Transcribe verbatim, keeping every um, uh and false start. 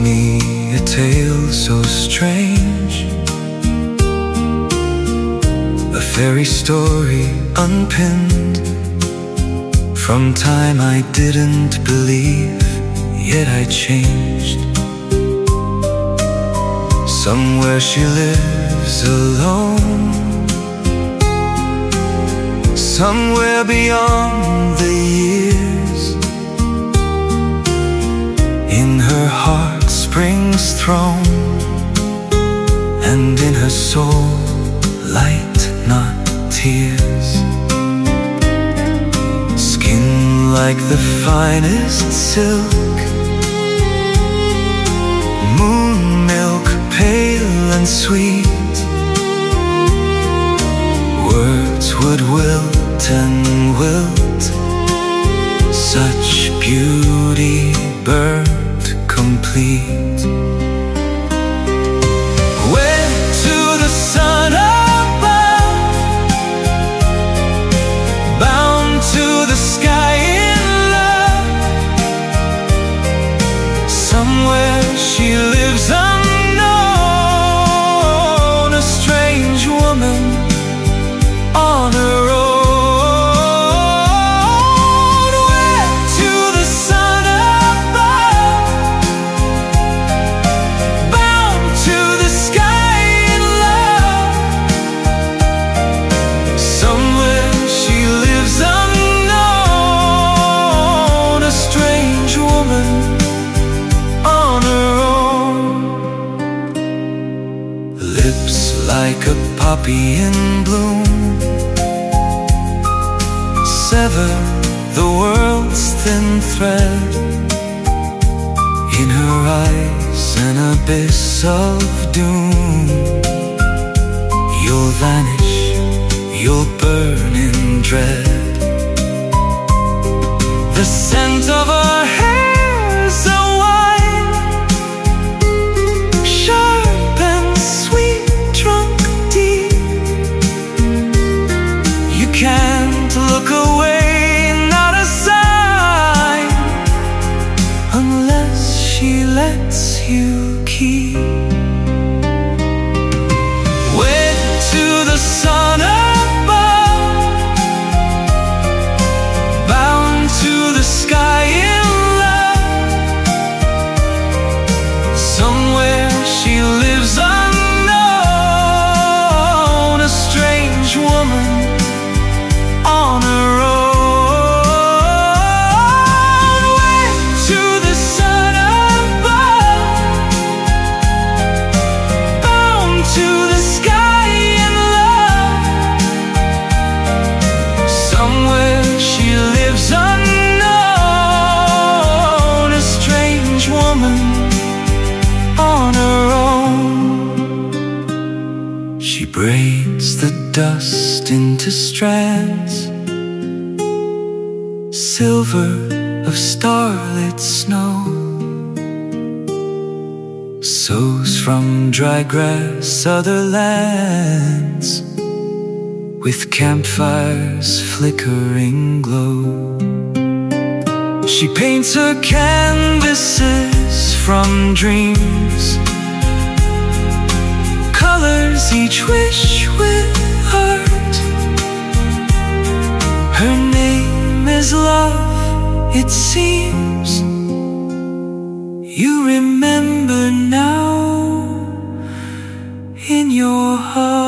me a tale so strange, a fairy story unpinned from time I didn't believe, yet I changed. Somewhere she lives alone, somewhere beyond the years. In her heart springs throne, and in her soul light, not tears. Skin like the finest silk, moon milk pale and sweet. Words would wilt and wilt, such beauty burnt complete. Went to the sun above, bound to the sky in love. Somewhere she lives unknown, a strange woman on her own. Like a poppy in bloom, sever the world's thin thread. In her eyes an abyss of doom. You'll vanish, you'll burn in dread. The scent of her hair's a wine, sharp and sweet, can't look away, not a sign, unless she lets you keep. Went to the sun above, bound to the sky in love. Somewhere she lives unknown, a strange woman on her own. Went to the sun above, bound to the sky in love. Somewhere she lives unknown, a strange woman on her own. She braids the dust into strands, silver of starlit snow, sows from dry grass other lands, with campfires flickering glow. She paints her canvases from dreams, colors each wish with heart. Her name is love, it seems. You remember now in your heart.